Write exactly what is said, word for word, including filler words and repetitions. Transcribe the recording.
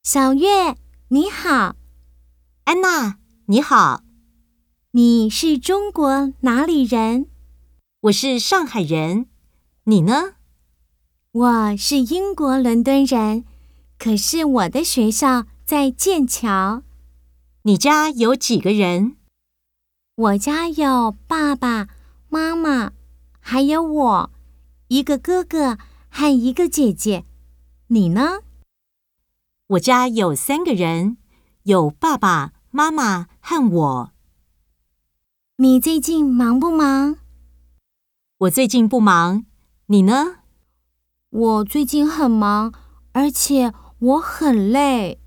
小月，你好。 安娜，你好。 你是中国哪里人？ 我是上海人。你呢？ 我是英国伦敦人，可是我的学校在剑桥。 你家有几个人？ 我家有爸爸妈妈，还有我，一个哥哥和一个姐姐。你呢？ 我家有三个人，有爸爸妈妈和我。 你最近忙不忙？ 我最近不忙，你呢？ 我最近很忙，而且我很累。